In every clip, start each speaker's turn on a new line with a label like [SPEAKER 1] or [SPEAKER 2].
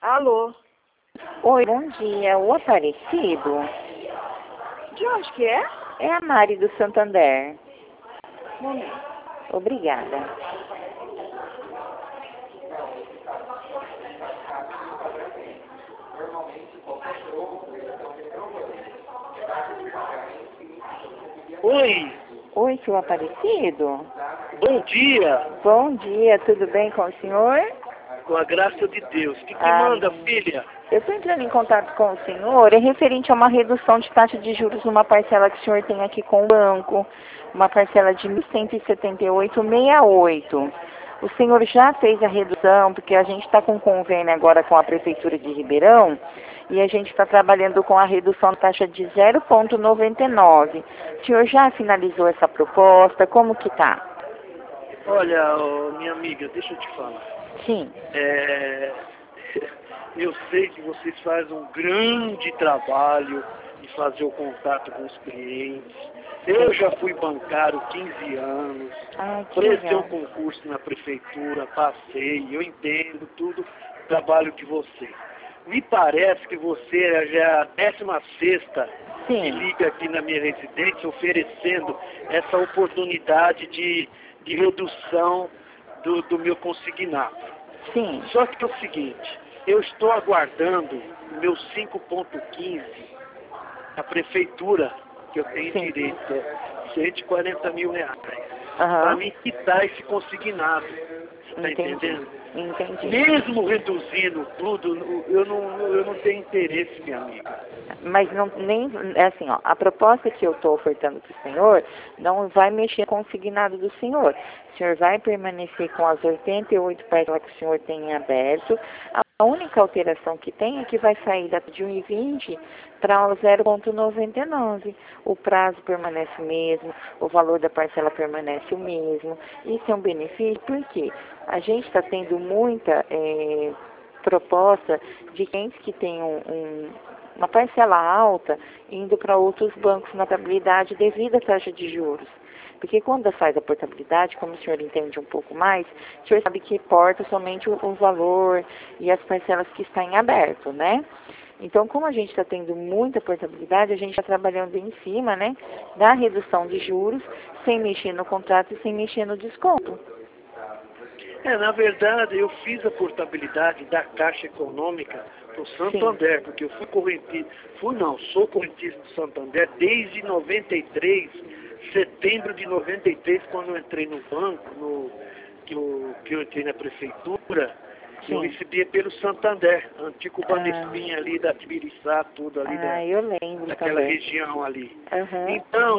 [SPEAKER 1] Alô?
[SPEAKER 2] Oi, bom dia. O Aparecido
[SPEAKER 1] De onde que é?
[SPEAKER 2] é a Mari do Santander.
[SPEAKER 1] Momento.
[SPEAKER 2] Obrigada.
[SPEAKER 3] Oi,
[SPEAKER 2] Oi, seu Aparecido.
[SPEAKER 3] bom dia,
[SPEAKER 2] Bom dia, tudo bem com o senhor?
[SPEAKER 3] com a graça de Deus. O que
[SPEAKER 2] Amém.
[SPEAKER 3] manda, filha?
[SPEAKER 2] Eu estou entrando em contato com o senhor, é referente a uma redução de taxa de juros numa parcela que o senhor tem aqui com o banco, uma parcela de 1.178,68. O senhor já fez a redução, porque a gente está com convênio agora com a Prefeitura de Ribeirão, e a gente está trabalhando com a redução da taxa de 0,99. O senhor já finalizou essa proposta? Como que tá?
[SPEAKER 3] Olha, minha amiga, deixa eu te falar.
[SPEAKER 2] Sim.
[SPEAKER 3] Eu sei que vocês fazem um grande trabalho de fazer o contato com os clientes. Eu já fui bancário 15 anos,
[SPEAKER 2] Ah, que
[SPEAKER 3] prestei um
[SPEAKER 2] legal.
[SPEAKER 3] concurso na prefeitura, passei, eu entendo tudo o trabalho de você. Me parece que você já é a 16ª que
[SPEAKER 2] Sim,
[SPEAKER 3] liga aqui na minha residência oferecendo essa oportunidade de redução do meu consignado.
[SPEAKER 2] sim.
[SPEAKER 3] Só que é o seguinte, eu estou aguardando o meu 5,15 da prefeitura, que eu tenho
[SPEAKER 2] Sim.
[SPEAKER 3] direito, é 140 mil reais, para
[SPEAKER 2] Aham.
[SPEAKER 3] me quitar esse consignado. Você está
[SPEAKER 2] Entendi.
[SPEAKER 3] entendendo?
[SPEAKER 2] Entendi.
[SPEAKER 3] Mesmo reduzindo tudo, eu não tenho interesse, minha amiga.
[SPEAKER 2] Mas não nem é assim, ó, a proposta que eu estou ofertando para o senhor não vai mexer com o consignado do senhor. O senhor vai permanecer com as 88 parcelas que o senhor tem em aberto. A única alteração que tem é que vai sair de 1,20 para o 0,99. O prazo permanece o mesmo, o valor da parcela permanece o mesmo. Isso é um benefício porque a gente está tendo muita proposta de clientes que têm uma parcela alta indo para outros bancos na portabilidade devido à taxa de juros. Porque quando faz a portabilidade, como o senhor entende um pouco mais, o senhor sabe que porta somente o valor e as parcelas que estão em aberto, né? Então, como a gente está tendo muita portabilidade, a gente está trabalhando em cima, né, da redução de juros, sem mexer no contrato e sem mexer no desconto.
[SPEAKER 3] Na verdade, eu fiz a portabilidade da Caixa Econômica para o Santander, porque eu sou correntista do Santander desde 93, setembro de 93, quando eu entrei no banco, que eu entrei na prefeitura, eu
[SPEAKER 2] Sim.
[SPEAKER 3] recebia pelo Santander, antigo Banespinha ali da Tibiriçá, tudo ali
[SPEAKER 2] Eu lembro
[SPEAKER 3] daquela
[SPEAKER 2] também.
[SPEAKER 3] região ali.
[SPEAKER 2] Aham.
[SPEAKER 3] Então,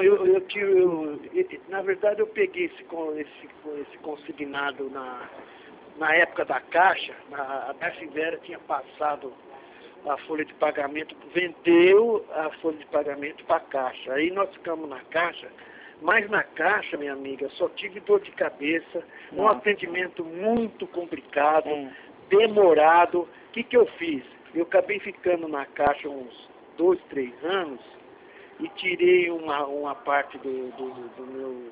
[SPEAKER 3] na verdade, eu peguei esse consignado na época da Caixa, a Darcy Vera tinha passado a folha de pagamento, vendeu a folha de pagamento para a Caixa. Aí nós ficamos na Caixa, mas na Caixa, minha amiga, só tive dor de cabeça, um
[SPEAKER 2] Nossa.
[SPEAKER 3] atendimento muito complicado,
[SPEAKER 2] É.
[SPEAKER 3] demorado. O que eu fiz? Eu acabei ficando na Caixa uns 2, 3 anos e tirei uma parte do meu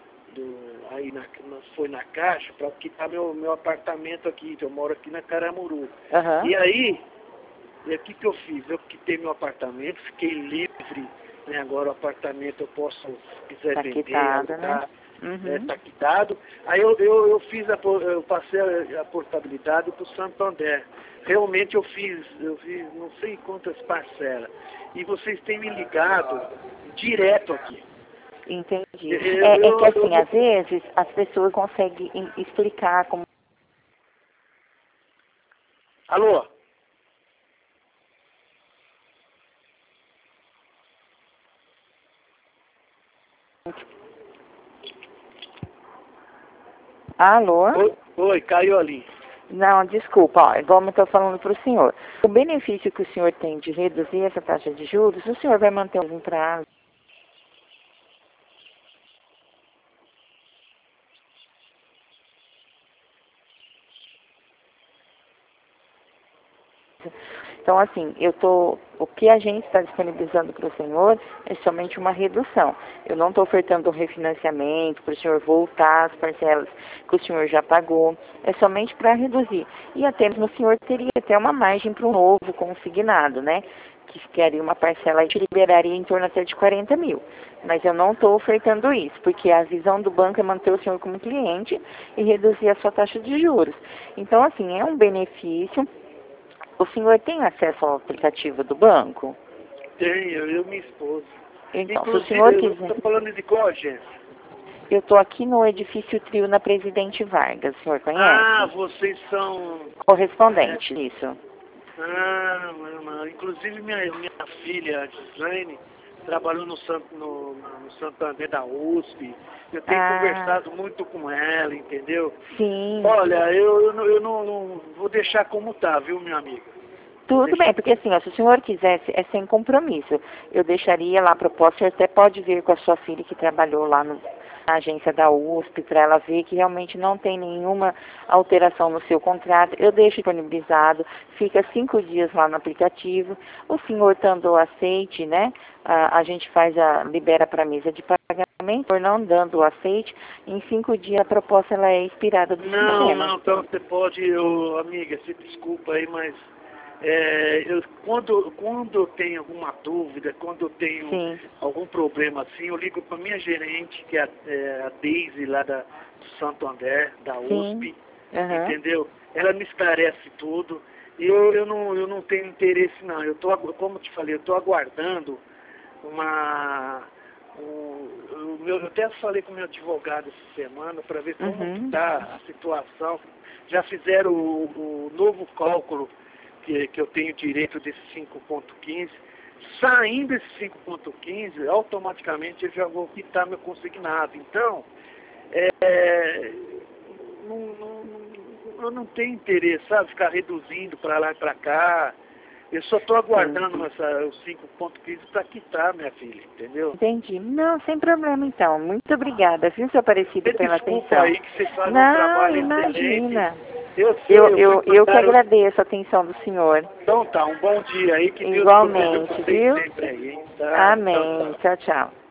[SPEAKER 3] aí foi na Caixa para quitar meu apartamento aqui, que eu moro aqui na Caramuru.
[SPEAKER 2] Aham.
[SPEAKER 3] E aí, o que eu fiz? Eu quitei meu apartamento, fiquei livre, né? Agora o apartamento eu posso, se quiser
[SPEAKER 2] Tá
[SPEAKER 3] vender,
[SPEAKER 2] quitada, né?
[SPEAKER 3] alugar,
[SPEAKER 2] Uhum.
[SPEAKER 3] tá quitado. Aí eu eu passei a portabilidade para o Santander. Realmente eu fiz não sei quantas parcelas. E vocês têm me ligado direto aqui.
[SPEAKER 2] Entendi. É que assim,
[SPEAKER 3] Eu
[SPEAKER 2] às vezes as pessoas conseguem explicar como.
[SPEAKER 3] Alô?
[SPEAKER 2] Alô?
[SPEAKER 3] Oi, caiu ali.
[SPEAKER 2] Não, desculpa, ó, igual eu estou falando para o senhor. O benefício que o senhor tem de reduzir essa taxa de juros, o senhor vai manter um prazo. Então, assim, o que a gente está disponibilizando para o senhor é somente uma redução. Eu não estou ofertando um refinanciamento para o senhor voltar as parcelas que o senhor já pagou. É somente para reduzir. E até mesmo o senhor teria até uma margem para um novo consignado, né? Que queria uma parcela e te liberaria em torno até de 40 mil. Mas eu não estou ofertando isso, porque a visão do banco é manter o senhor como cliente e reduzir a sua taxa de juros. Então, assim, é um benefício. O senhor tem acesso ao aplicativo do banco?
[SPEAKER 3] Tenho, eu e minha esposa.
[SPEAKER 2] Então,
[SPEAKER 3] Inclusive,
[SPEAKER 2] se o senhor
[SPEAKER 3] eu
[SPEAKER 2] quiser...
[SPEAKER 3] estou falando de qual agência?
[SPEAKER 2] Eu estou aqui no edifício Trio, na Presidente Vargas. O senhor conhece?
[SPEAKER 3] Ah, vocês são...
[SPEAKER 2] Correspondente, isso.
[SPEAKER 3] Ah, inclusive minha filha, a Gislaine, trabalhou no Santander da USP. Eu tenho conversado muito com ela, entendeu?
[SPEAKER 2] Sim.
[SPEAKER 3] Olha, eu não vou deixar como tá, viu, minha amiga?
[SPEAKER 2] Tudo bem, porque assim, ó, se o senhor quisesse, é sem compromisso. Eu deixaria lá a proposta, você até pode vir com a sua filha que trabalhou lá na agência da USP, para ela ver que realmente não tem nenhuma alteração no seu contrato. Eu deixo disponibilizado, fica 5 dias lá no aplicativo. O senhor dando aceite, né? A gente libera para a mesa de pagamento, por não dando o aceite, em 5 dias a proposta ela é expirada do sistema.
[SPEAKER 3] Não, então você pode, amiga, se desculpa aí, mas quando eu tenho alguma dúvida, quando eu tenho algum problema assim, eu ligo para minha gerente, que é a Daisy lá do Santo André, da USP, entendeu? Ela me esclarece tudo e eu não tenho interesse não. Como eu te falei, eu estou aguardando eu até falei com o meu advogado essa semana para ver como está a situação. Já fizeram o novo cálculo que eu tenho direito desse 5.15, saindo esse 5.15, automaticamente eu já vou quitar meu consignado. Então, eu não tenho interesse, sabe, ficar reduzindo para lá e para cá. Eu só estou aguardando o 5.15 para quitar, minha filha, entendeu?
[SPEAKER 2] Entendi. Não, sem problema então. Muito obrigada, viu, seu Aparecido, pela atenção.
[SPEAKER 3] Aí que você faz um trabalho
[SPEAKER 2] imagina.
[SPEAKER 3] excelente.
[SPEAKER 2] Eu que agradeço a atenção do senhor.
[SPEAKER 3] Então tá, um bom dia aí. Que
[SPEAKER 2] igualmente,
[SPEAKER 3] Deus
[SPEAKER 2] viu?
[SPEAKER 3] sempre aí, hein? Tá?
[SPEAKER 2] Amém. Tchau, tchau.